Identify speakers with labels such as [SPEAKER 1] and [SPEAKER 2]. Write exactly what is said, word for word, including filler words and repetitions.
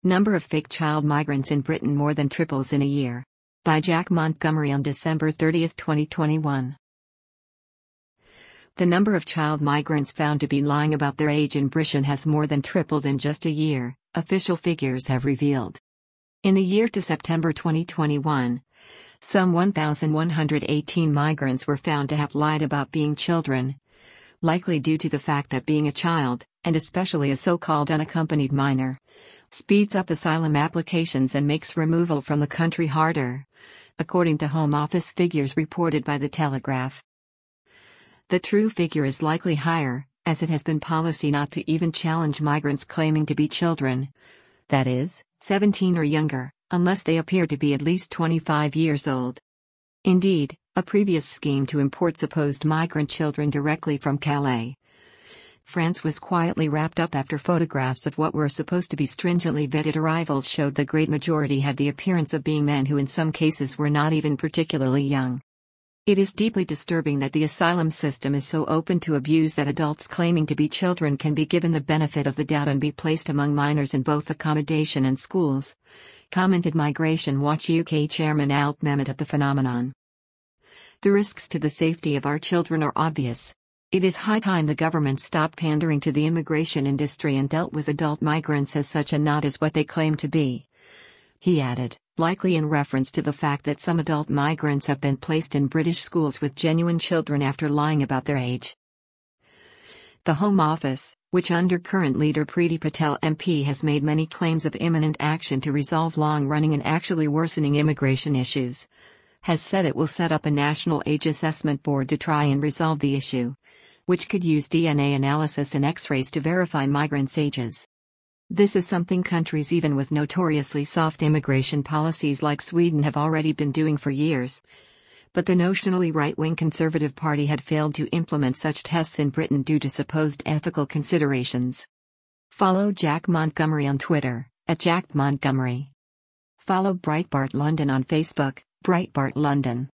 [SPEAKER 1] Number of fake child migrants in Britain more than triples in a year. By Jack Montgomery on December thirtieth, twenty twenty-one. The number of child migrants found to be lying about their age in Britain has more than tripled in just a year, official figures have revealed. In the year to September twenty twenty-one, some one thousand one hundred eighteen migrants were found to have lied about being children, likely due to the fact that being a child, and especially a so-called unaccompanied minor, speeds up asylum applications and makes removal from the country harder, according to Home Office figures reported by The Telegraph. The true figure is likely higher, as it has been policy not to even challenge migrants claiming to be children, that is, seventeen or younger, unless they appear to be at least twenty-five years old. Indeed, a previous scheme to import supposed migrant children directly from Calais, France was quietly wrapped up after photographs of what were supposed to be stringently vetted arrivals showed the great majority had the appearance of being men who in some cases were not even particularly young. It is deeply disturbing that the asylum system is so open to abuse that adults claiming to be children can be given the benefit of the doubt and be placed among minors in both accommodation and schools, commented Migration Watch U K chairman Alp Mehmet of the phenomenon. The risks to the safety of our children are obvious. It is high time the government stopped pandering to the immigration industry and dealt with adult migrants as such and not as what they claim to be, he added, likely in reference to the fact that some adult migrants have been placed in British schools with genuine children after lying about their age. The Home Office, which under current leader Priti Patel M P has made many claims of imminent action to resolve long-running and actually worsening immigration issues, has said it will set up a national age assessment board to try and resolve the issue, which could use D N A analysis and X-rays to verify migrants' ages. This is something countries even with notoriously soft immigration policies like Sweden have already been doing for years. But the notionally right-wing Conservative Party had failed to implement such tests in Britain due to supposed ethical considerations. Follow Jack Montgomery on Twitter, at Jack Montgomery. Follow Breitbart London on Facebook, Breitbart London.